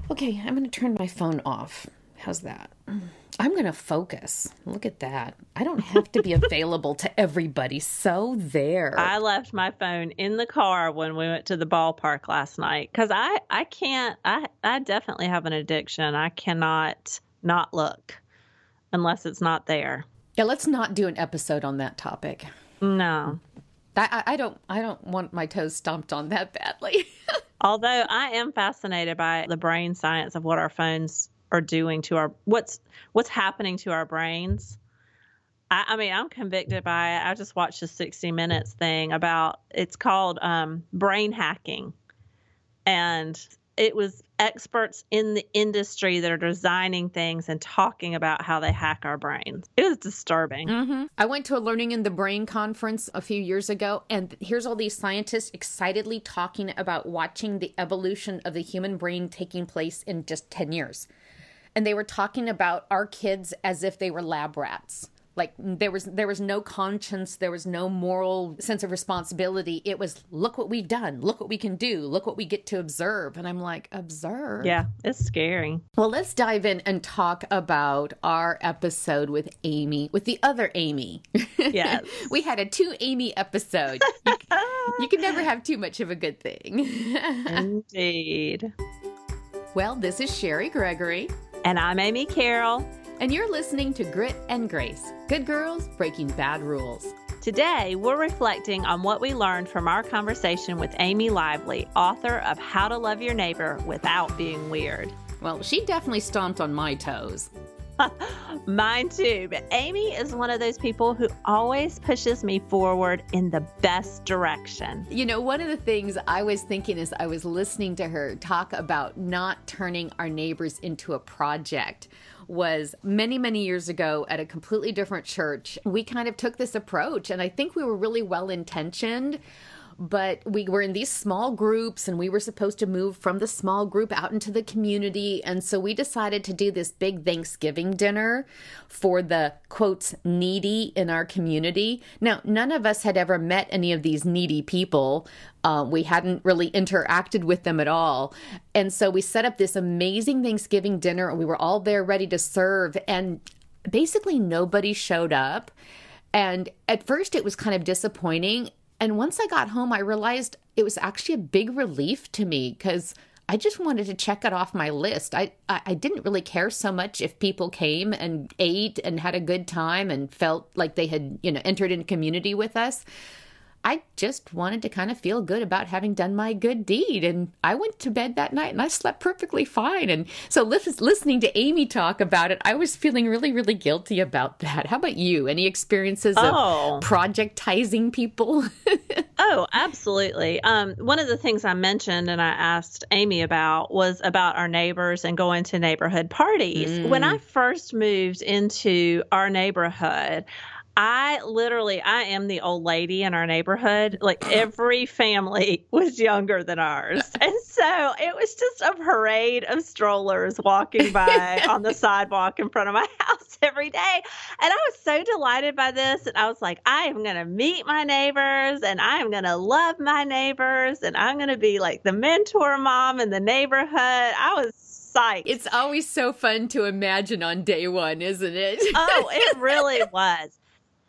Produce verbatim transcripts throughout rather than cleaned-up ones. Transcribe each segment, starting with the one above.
Okay, I'm going to turn my phone off. How's that? I'm going to focus. Look at that. I don't have to be available to everybody. So there. I left my phone in the car when we went to the ballpark last night because I, I can't, I, I definitely have an addiction. I cannot not look unless it's not there. Yeah, let's not do an episode on that topic. No. I, I don't I don't want my toes stomped on that badly. Although I am fascinated by the brain science of what our phones are doing to our what's what's happening to our brains. I, I mean, I'm convicted by it. I just watched a sixty minutes thing about it's called um, brain hacking, and it was experts in the industry that are designing things and talking about how they hack our brains. It was disturbing. Mm-hmm. I went to a Learning in the Brain conference a few years ago, and here's all these scientists excitedly talking about watching the evolution of the human brain taking place in just ten years. And they were talking about our kids as if they were lab rats. Like there was there was no conscience, there was no moral sense of responsibility. It was, look what we've done, look what we can do, look what we get to observe. And I'm like, observe? Yeah, it's scary. Well, let's dive in and talk about our episode with Amy, with the other Amy. Yes. We had a two Amy episode. You, you can never have too much of a good thing. Indeed. Well, this is Sherry Gregory. And I'm Amy Carroll. And you're listening to Grit and Grace, Good Girls Breaking Bad Rules. Today, we're reflecting on what we learned from our conversation with Amy Lively, author of How to Love Your Neighbor Without Being Weird. Well, she definitely stomped on my toes. Mine too, but Amy is one of those people who always pushes me forward in the best direction. You know, one of the things I was thinking as I was listening to her talk about not turning our neighbors into a project was many, many years ago at a completely different church. We kind of took this approach, and I think we were really well-intentioned, but we were in these small groups, and we were supposed to move from the small group out into the community. And so we decided to do this big Thanksgiving dinner for the, quotes, needy in our community. Now, none of us had ever met any of these needy people. Uh, we hadn't really interacted with them at all. And so we set up this amazing Thanksgiving dinner, and we were all there ready to serve. And basically nobody showed up. And at first it was kind of disappointing. And once I got home, I realized it was actually a big relief to me because I just wanted to check it off my list. I, I, I didn't really care so much if people came and ate and had a good time and felt like they had, you know, entered into community with us. I just wanted to kind of feel good about having done my good deed. And I went to bed that night and I slept perfectly fine. And so listening to Amy talk about it, I was feeling really, really guilty about that. How about you? Any experiences oh. of projectizing people? Oh, absolutely. Um, one of the things I mentioned and I asked Amy about was about our neighbors and going to neighborhood parties. Mm. When I first moved into our neighborhood, I literally, I am the old lady in our neighborhood. Like every family was younger than ours. And so it was just a parade of strollers walking by on the sidewalk in front of my house every day. And I was so delighted by this. And I was like, I am going to meet my neighbors and I am going to love my neighbors. And I'm going to be like the mentor mom in the neighborhood. I was psyched. It's always so fun to imagine on day one, isn't it? Oh, it really was.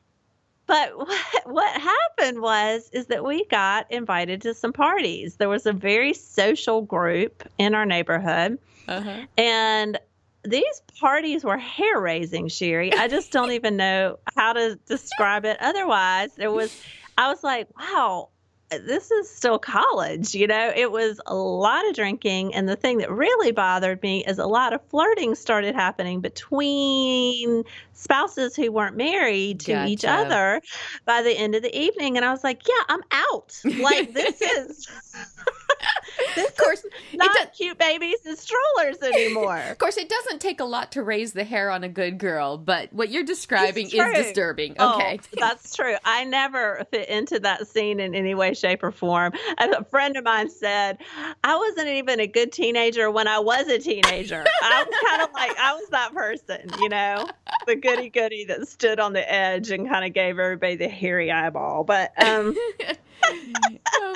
But what, what happened was, is that we got invited to some parties. There was a very social group in our neighborhood. Uh-huh. And these parties were hair raising, Sherry. I just don't even know how to describe it. Otherwise, there was, I was like, wow, this is still college. You know, it was a lot of drinking. And the thing that really bothered me is a lot of flirting started happening between spouses who weren't married to gotcha. Each other by the end of the evening. And I was like, yeah, I'm out. Like, this is... This of course, is not does, cute babies and strollers anymore. Of course, it doesn't take a lot to raise the hair on a good girl, but what you're describing is disturbing. Okay. Oh, that's true. I never fit into that scene in any way, shape, or form. A friend of mine said, I wasn't even a good teenager when I was a teenager. I was kind of like, I was that person, you know, the goody goody that stood on the edge and kind of gave everybody the hairy eyeball. But, um... Oh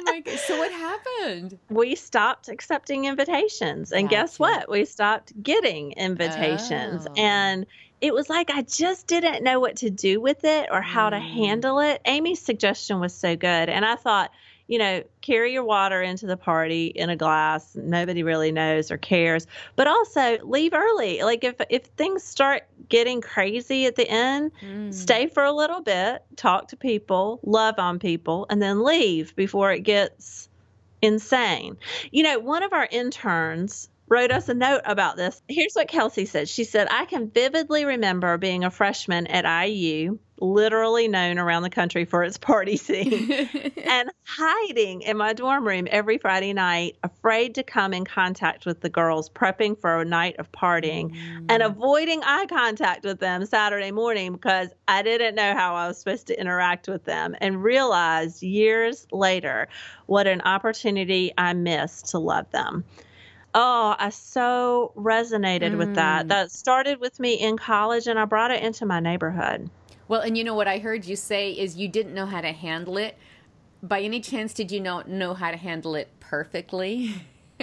my God. So what happened? We stopped accepting invitations. And Gotcha. guess what? We stopped getting invitations. Oh. And it was like I just didn't know what to do with it or how to Mm. handle it. Amy's suggestion was so good. And I thought, you know, carry your water into the party in a glass. Nobody really knows or cares. But also leave early. Like if if things start getting crazy at the end, Mm. stay for a little bit, talk to people, love on people, and then leave before it gets insane. You know, one of our interns wrote us a note about this. Here's what Kelsey said. She said, I can vividly remember being a freshman at I U, literally known around the country for its party scene, and hiding in my dorm room every Friday night, afraid to come in contact with the girls, prepping for a night of partying, Mm. and avoiding eye contact with them Saturday morning because I didn't know how I was supposed to interact with them, and realized years later what an opportunity I missed to love them. Oh, I so resonated with that. Mm. That started with me in college, and I brought it into my neighborhood. Well, and you know what I heard you say is you didn't know how to handle it. By any chance, did you know, know how to handle it perfectly?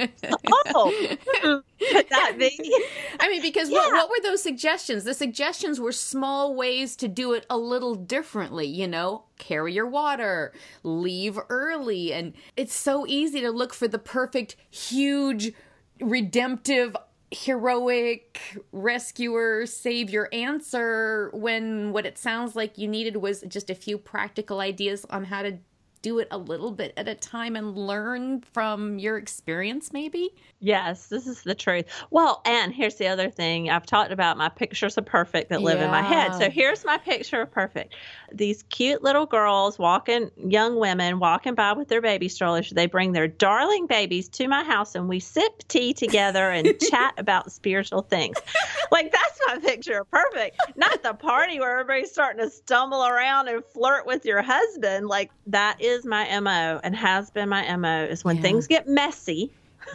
Oh, could that be? I mean, because what, Yeah. what were those suggestions? The suggestions were small ways to do it a little differently, you know, carry your water, leave early. And it's so easy to look for the perfect, huge, redemptive, heroic rescuer, savior answer when what it sounds like you needed was just a few practical ideas on how to do it a little bit at a time and learn from your experience, maybe? Yes, this is the truth. Well, and here's the other thing. I've talked about my pictures of perfect that live in my head. Yeah. So here's my picture of perfect. These cute little girls walking, young women walking by with their baby strollers. They bring their darling babies to my house and we sip tea together and chat about spiritual things. Like, that's my picture of perfect. Not the party where everybody's starting to stumble around and flirt with your husband. Like, that is my M O and has been my M O is when Yeah. things get messy.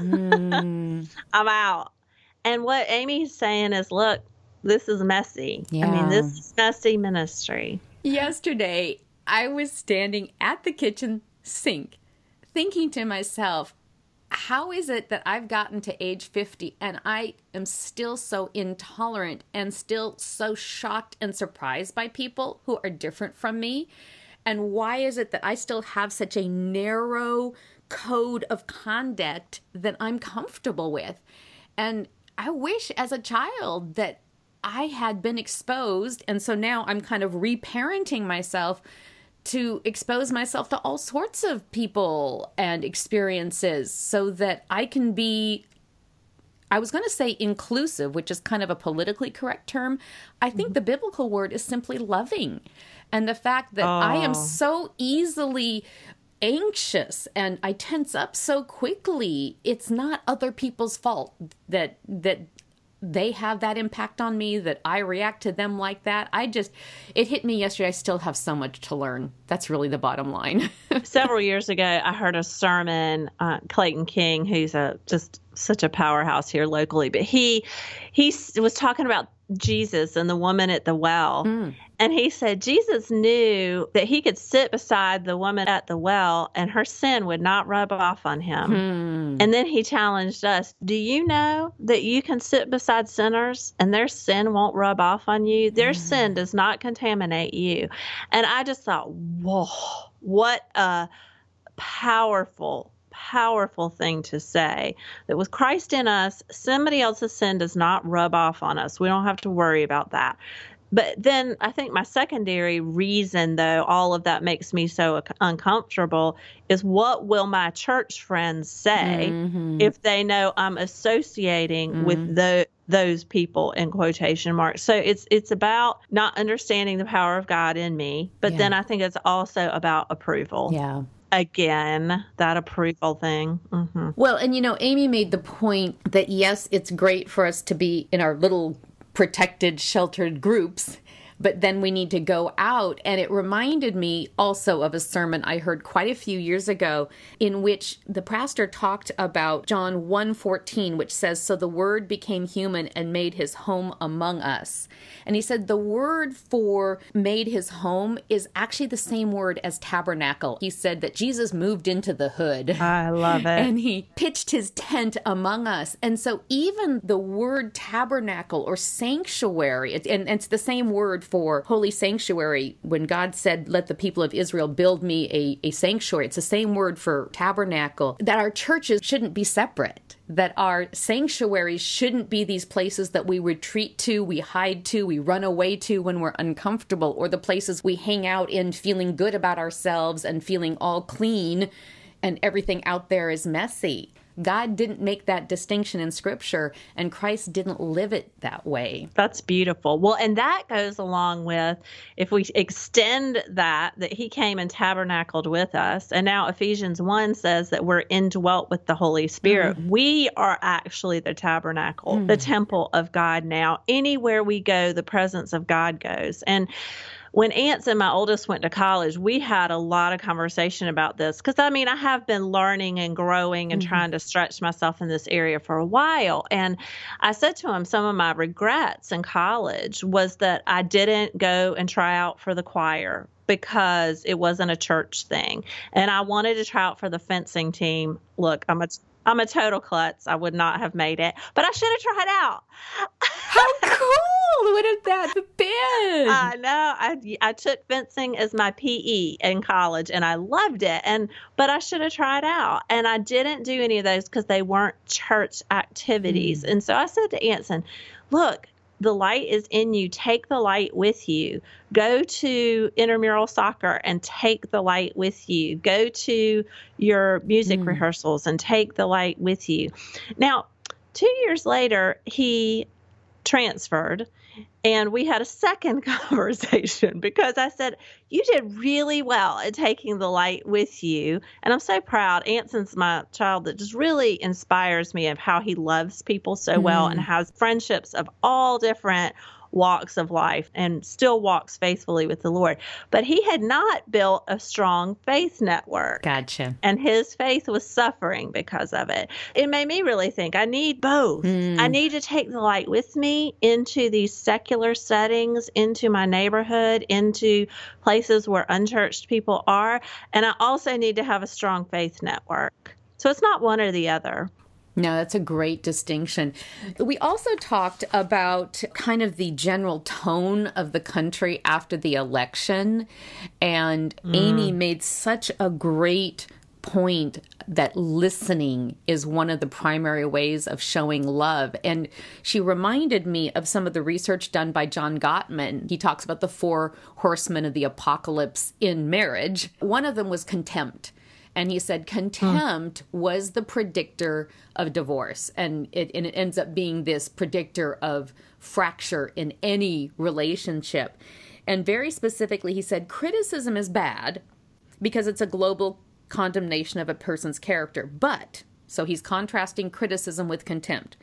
Mm. I'm out. And what Amy's saying is, look, this is messy. I Yeah. mean, this is messy ministry. Yesterday, I was standing at the kitchen sink thinking to myself, how is it that I've gotten to age fifty and I am still so intolerant and still so shocked and surprised by people who are different from me? And why is it that I still have such a narrow code of conduct that I'm comfortable with? And I wish as a child that I had been exposed. And so now I'm kind of reparenting myself to expose myself to all sorts of people and experiences so that I can be, I was going to say inclusive, which is kind of a politically correct term. I think the biblical word is simply loving. And the fact that I am Oh. so easily anxious and I tense up so quickly, it's not other people's fault that that they have that impact on me, that I react to them like that. I just, it hit me yesterday. I still have so much to learn. That's really the bottom line. Several years ago, I heard a sermon, uh, Clayton King, who's a just such a powerhouse here locally, but he he s- was talking about Jesus and the woman at the well. Mm. And he said Jesus knew that he could sit beside the woman at the well and her sin would not rub off on him. Hmm. And then he challenged us, do you know that you can sit beside sinners and their sin won't rub off on you? Their Mm. sin does not contaminate you. And I just thought, whoa, what a powerful, powerful thing to say. That with Christ in us, somebody else's sin does not rub off on us. We don't have to worry about that. But then I think my secondary reason, though, all of that makes me so ac- uncomfortable is what will my church friends say Mhm. if they know I'm associating Mhm. with the, those people in quotation marks. So it's it's about not understanding the power of God in me, but Yeah. then I think it's also about approval. Yeah. Again, that approval thing. hmm Well, and you know, Amy made the point that yes, it's great for us to be in our little protected, sheltered groups, but then we need to go out. And it reminded me also of a sermon I heard quite a few years ago in which the pastor talked about John one fourteen, which says, "So the Word became human and made his home among us." And he said the word for made his home is actually the same word as tabernacle. He said that Jesus moved into the hood. I love it. And he pitched his tent among us. And so even the word tabernacle or sanctuary, and, and it's the same word for holy sanctuary. When God said, let the people of Israel build me a, a sanctuary, it's the same word for tabernacle, that our churches shouldn't be separate, that our sanctuaries shouldn't be these places that we retreat to, we hide to, we run away to when we're uncomfortable, or the places we hang out in feeling good about ourselves and feeling all clean and everything out there is messy. God didn't make that distinction in Scripture, and Christ didn't live it that way. That's beautiful. Well, and that goes along with, if we extend that, that he came and tabernacled with us, and now Ephesians one says that we're indwelt with the Holy Spirit. Mm. We are actually the tabernacle, mm. the temple of God now. Anywhere we go, the presence of God goes. And when Anson, my oldest, went to college, we had a lot of conversation about this because, I mean, I have been learning and growing and mm-hmm. trying to stretch myself in this area for a while. And I said to him, some of my regrets in college was that I didn't go and try out for the choir because it wasn't a church thing. And I wanted to try out for the fencing team. Look, I'm a I'm a total klutz. I would not have made it, but I should have tried out. How cool would have that been? I know. I I took fencing as my P E in college, and I loved it. And but I should have tried out, and I didn't do any of those because they weren't church activities. Mm. And so I said to Anson, "Look, the light is in you. Take the light with you. Go to intramural soccer and take the light with you. Go to your music mm. rehearsals and take the light with you." Now, two years later, he transferred, and we had a second conversation because I said, "You did really well at taking the light with you." And I'm so proud. Anson's my child that just really inspires me of how he loves people so mm. well and has friendships of all different walks of life and still walks faithfully with the Lord. But he had not built a strong faith network. Gotcha. And his faith was suffering because of it. It made me really think I need both. Mm. I need to take the light with me into these secular settings, into my neighborhood, into places where unchurched people are. And I also need to have a strong faith network. So it's not one or the other. No, that's a great distinction. We also talked about kind of the general tone of the country after the election. And mm. Amy made such a great point that listening is one of the primary ways of showing love. And she reminded me of some of the research done by John Gottman. He talks about the four horsemen of the apocalypse in marriage. One of them was contempt. And he said contempt hmm. was the predictor of divorce. And it, and it ends up being this predictor of fracture in any relationship. And very specifically, he said criticism is bad because it's a global condemnation of a person's character. But, so he's contrasting criticism with contempt.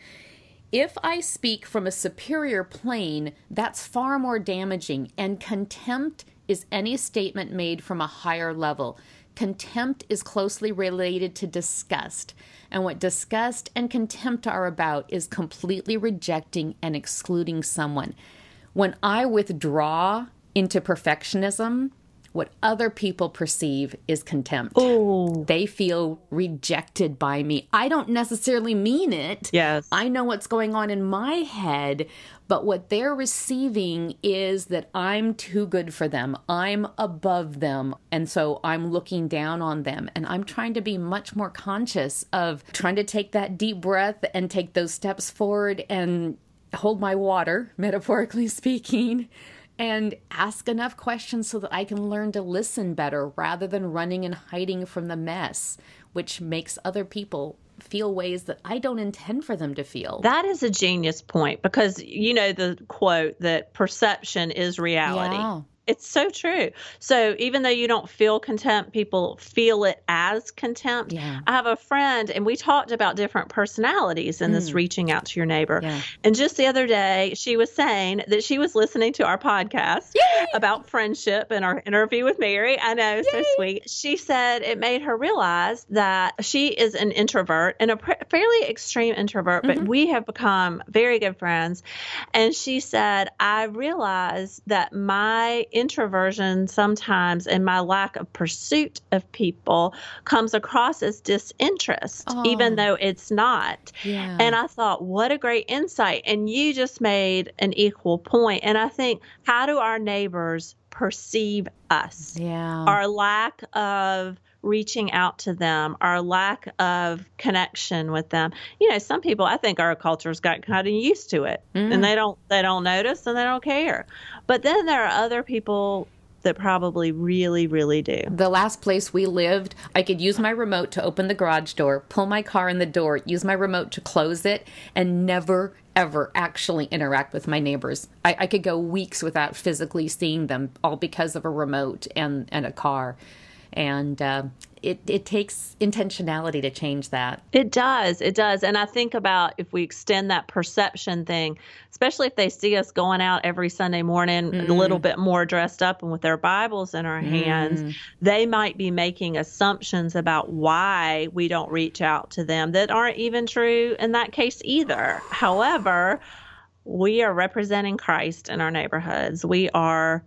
If I speak from a superior plane, that's far more damaging. And contempt is any statement made from a higher level. Contempt is closely related to disgust. And what disgust and contempt are about is completely rejecting and excluding someone. When I withdraw into perfectionism, what other people perceive is contempt. Ooh. They feel rejected by me. I don't necessarily mean it. Yes. I know what's going on in my head, but what they're receiving is that I'm too good for them. I'm above them. And so I'm looking down on them. And I'm trying to be much more conscious of trying to take that deep breath and take those steps forward and hold my water, metaphorically speaking, and ask enough questions so that I can learn to listen better rather than running and hiding from the mess, which makes other people feel ways that I don't intend for them to feel. That is a genius point because, you know, the quote that perception is reality. Yeah. It's so true. So even though you don't feel contempt, people feel it as contempt. Yeah. I have a friend, and we talked about different personalities in mm. this reaching out to your neighbor. Yeah. And just the other day, she was saying that she was listening to our podcast Yay! About friendship and our interview with Mary. I know, Yay! So sweet. She said it made her realize that she is an introvert and a pr- fairly extreme introvert, but mm-hmm. we have become very good friends. And she said, I realized that my introversion sometimes and my lack of pursuit of people comes across as disinterest, oh. even though it's not. Yeah. And I thought, what a great insight. And you just made an equal point. And I think, how do our neighbors perceive us? Yeah. Our lack of reaching out to them, our lack of connection with them. You know, some people, I think our culture's got kind of used to it mm. and they don't, they don't notice and they don't care. But then there are other people that probably really, really do. The last place we lived, I could use my remote to open the garage door, pull my car in the door, use my remote to close it, and never, ever actually interact with my neighbors. I, I could go weeks without physically seeing them, all because of a remote and, and a car. And uh, it, it takes intentionality to change that. It does. It does. And I think about if we extend that perception thing, especially if they see us going out every Sunday morning mm. a little bit more dressed up and with their Bibles in our mm. hands, they might be making assumptions about why we don't reach out to them that aren't even true in that case either. However, we are representing Christ in our neighborhoods. We are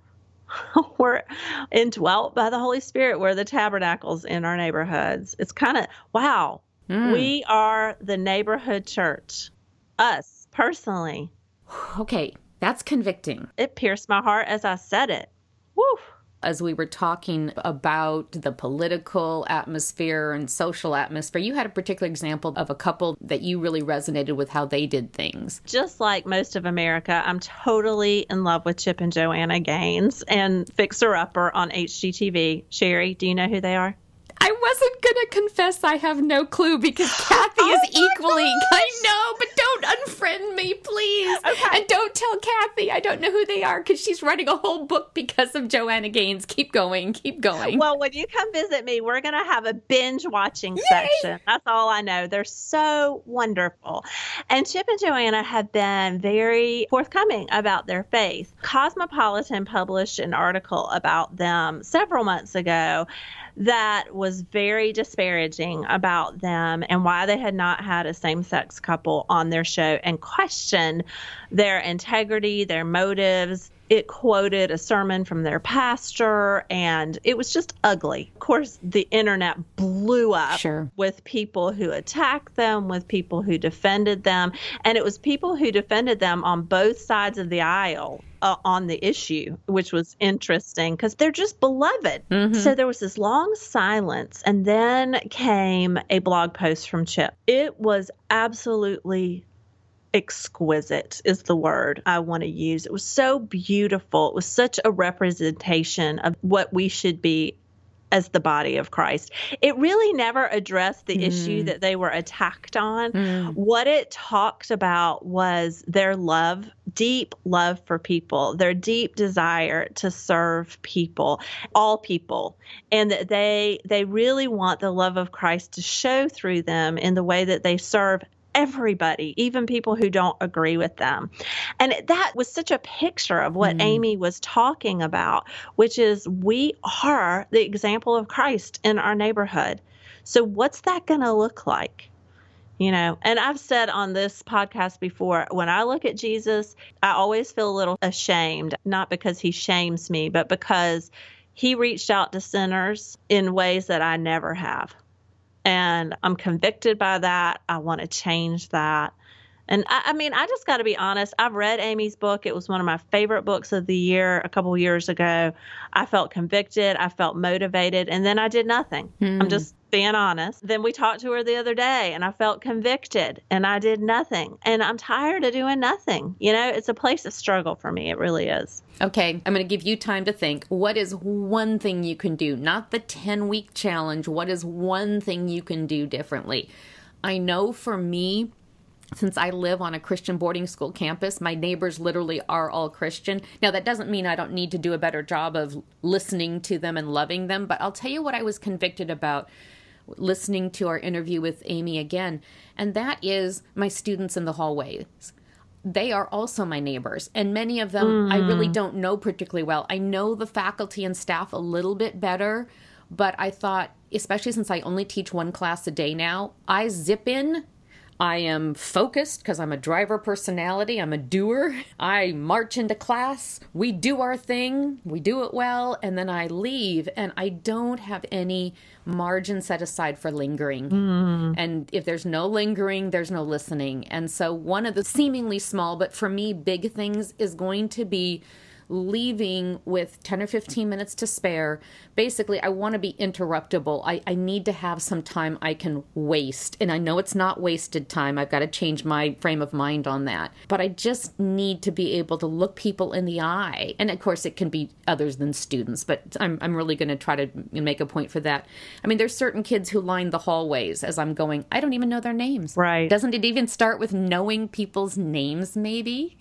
We're indwelt by the Holy Spirit. We're the tabernacles in our neighborhoods. It's kind of, wow, mm. we are the neighborhood church. Us, personally. Okay, that's convicting. It pierced my heart as I said it. Woo. As we were talking about the political atmosphere and social atmosphere, you had a particular example of a couple that you really resonated with how they did things. Just like most of America, I'm totally in love with Chip and Joanna Gaines and Fixer Upper on H G T V. Sherry, do you know who they are? I wasn't going to confess I have no clue because Kathy oh is equally, I know, but don't unfriend me, please. Okay. And don't tell Kathy I don't know who they are because she's writing a whole book because of Joanna Gaines. Keep going, keep going. Well, when you come visit me, we're going to have a binge watching Yay! section. That's all I know. They're so wonderful. And Chip and Joanna have been very forthcoming about their faith. Cosmopolitan published an article about them several months ago that was very disparaging about them and why they had not had a same-sex couple on their show and questioned their integrity, their motives. It quoted a sermon from their pastor, and it was just ugly. Of course, the internet blew up sure. with people who attacked them, with people who defended them, and it was people who defended them on both sides of the aisle uh, on the issue, which was interesting because they're just beloved. Mm-hmm. So there was this long silence, and then came a blog post from Chip. It was absolutely exquisite is the word I want to use. It was so beautiful. It was such a representation of what we should be as the body of Christ. It really never addressed the mm. issue that they were attacked on. Mm. What it talked about was their love, deep love for people, their deep desire to serve people, all people, and that they they really want the love of Christ to show through them in the way that they serve everybody, even people who don't agree with them. And that was such a picture of what mm. Amy was talking about, which is we are the example of Christ in our neighborhood. So what's that going to look like? You know, and I've said on this podcast before, when I look at Jesus, I always feel a little ashamed, not because he shames me, but because he reached out to sinners in ways that I never have. And I'm convicted by that. I want to change that. And I, I mean, I just got to be honest. I've read Amy's book. It was one of my favorite books of the year a couple of years ago. I felt convicted. I felt motivated. And then I did nothing. Hmm. I'm just being honest. Then we talked to her the other day and I felt convicted and I did nothing. And I'm tired of doing nothing. You know, it's a place of struggle for me. It really is. Okay, I'm going to give you time to think. What is one thing you can do? Not the ten-week challenge. What is one thing you can do differently? I know for me, Since I live on a Christian boarding school campus, my neighbors literally are all Christian. Now, that doesn't mean I don't need to do a better job of listening to them and loving them, but I'll tell you what I was convicted about listening to our interview with Amy again, and that is my students in the hallways. They are also my neighbors, and many of them mm. I really don't know particularly well. I know the faculty and staff a little bit better, but I thought, especially since I only teach one class a day now, I zip in. I am focused because I'm a driver personality. I'm a doer. I march into class. We do our thing. We do it well. And then I leave. And I don't have any margin set aside for lingering. Mm. And if there's no lingering, there's no listening. And so one of the seemingly small, but for me, big things is going to be leaving with ten or fifteen minutes to spare. Basically, I want to be interruptible. I, I need to have some time I can waste. And I know it's not wasted time. I've got to change my frame of mind on that. But I just need to be able to look people in the eye. And of course, it can be others than students, but I'm, I'm really going to try to make a point for that. I mean, there's certain kids who line the hallways as I'm going, I don't even know their names. Right. Doesn't it even start with knowing people's names, maybe?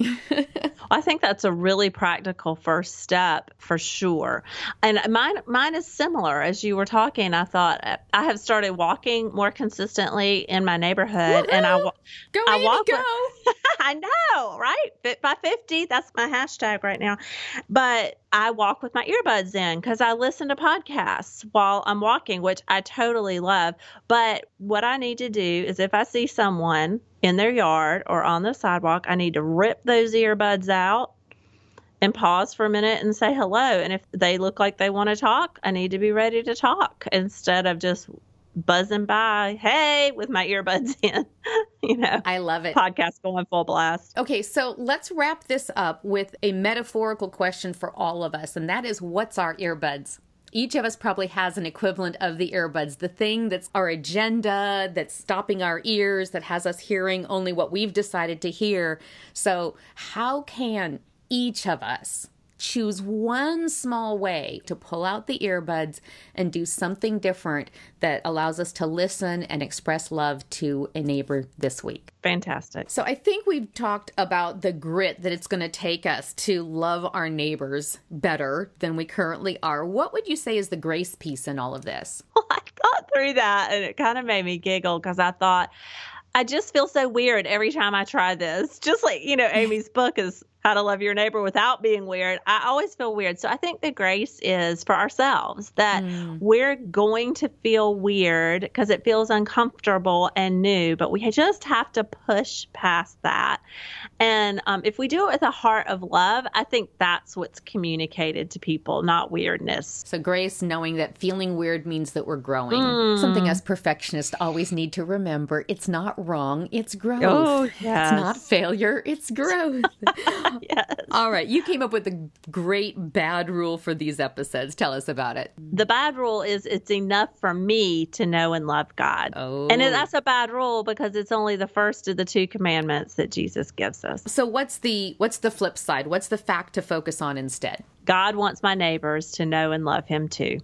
I think that's a really practical first step for sure. And mine mine is similar. As you were talking, I thought I have started walking more consistently in my neighborhood. Woo-hoo! And I, go I Amy, walk go. With, I know, right? Fit by fifty, that's my hashtag right now. But I walk with my earbuds in because I listen to podcasts while I'm walking, which I totally love. But what I need to do is if I see someone in their yard or on the sidewalk, I need to rip those earbuds out and pause for a minute and say hello. And if they look like they want to talk, I need to be ready to talk instead of just buzzing by, hey, with my earbuds in, you know. I love it. Podcast going full blast. Okay, so let's wrap this up with a metaphorical question for all of us, and that is, what's our earbuds? Each of us probably has an equivalent of the earbuds, the thing that's our agenda, that's stopping our ears, that has us hearing only what we've decided to hear. So how can each of us choose one small way to pull out the earbuds and do something different that allows us to listen and express love to a neighbor this week? Fantastic. So I think we've talked about the grit that it's going to take us to love our neighbors better than we currently are. What would you say is the grace piece in all of this? Well, I thought through that and it kind of made me giggle because I thought, I just feel so weird every time I try this. Just like, you know, Amy's book is How to Love Your Neighbor Without Being Weird. I always feel weird. So I think the grace is for ourselves that mm. we're going to feel weird because it feels uncomfortable and new, but we just have to push past that. And um, if we do it with a heart of love, I think that's what's communicated to people, not weirdness. So grace, knowing that feeling weird means that we're growing. Mm. Something us perfectionists always need to remember. It's not wrong. It's growth. Oh, yes. It's not failure. It's growth. Yes. All right. You came up with a great bad rule for these episodes. Tell us about it. The bad rule is it's enough for me to know and love God. Oh. And that's a bad rule because it's only the first of the two commandments that Jesus gives us. So what's the what's the flip side? What's the fact to focus on instead? God wants my neighbors to know and love him too.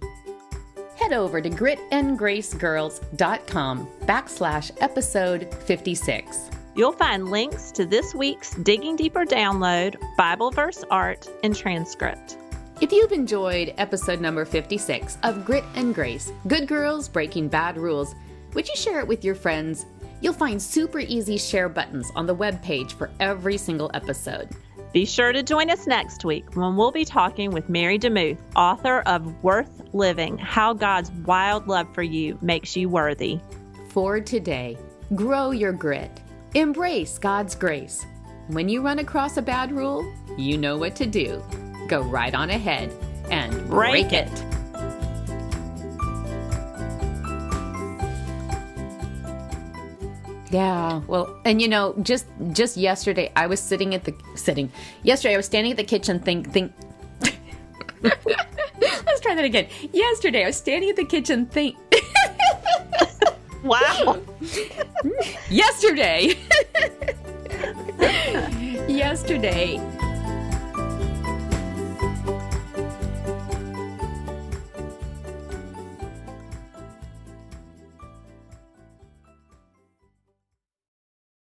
Head over to gritandgracegirls.com backslash episode 56. You'll find links to this week's Digging Deeper download, Bible verse art, and transcript. If you've enjoyed episode number fifty-six of Grit and Grace, Good Girls Breaking Bad Rules, would you share it with your friends? You'll find super easy share buttons on the webpage for every single episode. Be sure to join us next week when we'll be talking with Mary DeMuth, author of Worth Living, How God's Wild Love for You Makes You Worthy. For today, grow your grit. Embrace God's grace. When you run across a bad rule, you know what to do. Go right on ahead and break, break it. it. Yeah, well, and you know, just just yesterday, I was sitting at the sitting. Yesterday, I was standing at the kitchen, think think. Let's try that again. Yesterday, I was standing at the kitchen, think. Wow. Yesterday. Yesterday.